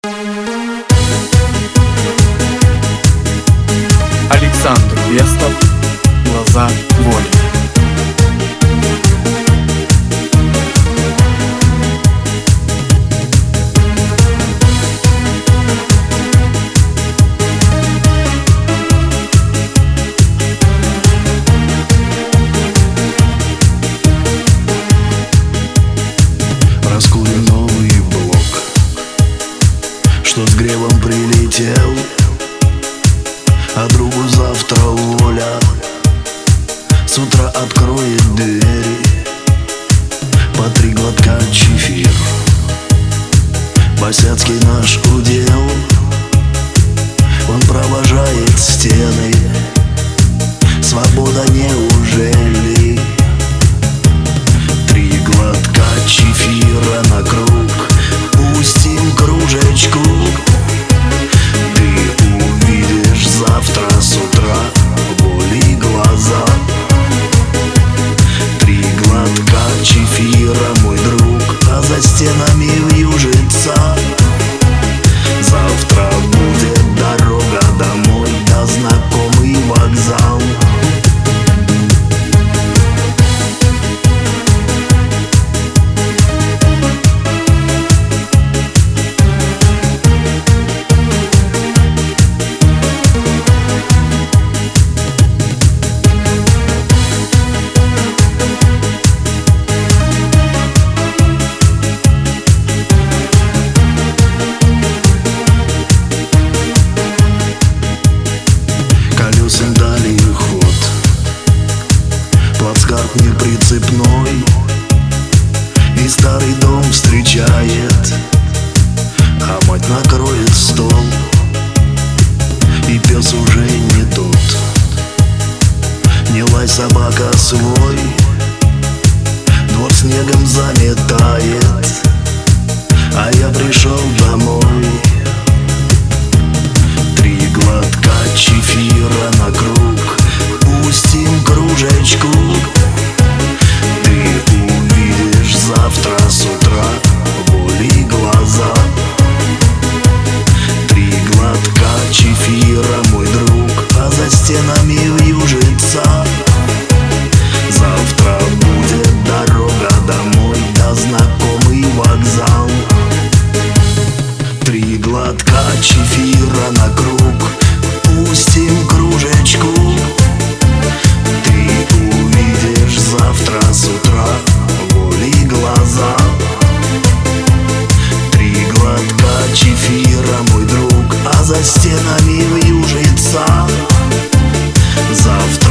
Александр Вестов «Глаза воли». Раскурим новый блок, что с гревом прилетел, а другу завтра воля с утра откроет двери. По 3 глотка чефир, босяцкий наш удел. Он провожает стены, свобода неужели? 3 глотка чефира на круг, пустим кружечку. Ты увидишь завтра с утра воли глаза. 3 глотка чефира, мой друг, а за стенами вьюжится. Завтра будет дорога домой, да знакомый вокзал. Колесам дали ход, плацкарт неприцепной, и старый дом встречает, а мать накроет стол, и пес уже не тот. Не лай, собака, свой, двор снегом заметает, а я пришел домой. 3 глотка чефира на круг, пустим кружечку. Ты увидишь завтра с утра воли глаза. 3 глотка чефира, мой друг, а за стенами вьюжится. Завтра будет дорога домой, да знакомый вокзал. 3 глотка чефира на круг, пустим кружечку. Ты увидишь завтра с утра воли глаза. 3 глотка чефира, мой друг, а за стенами вьюжится. Завтра